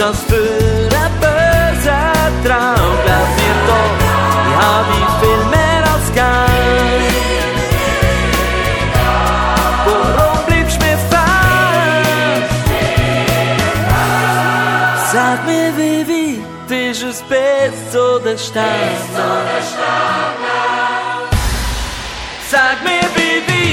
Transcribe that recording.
das für ein böser Traum? Glaub mir doch, ich hab ich viel mehr als gern. Warum bleibst du mir fern? Sag mir, wie weit ist es bis zu den Sternen? Sag mir, wie weit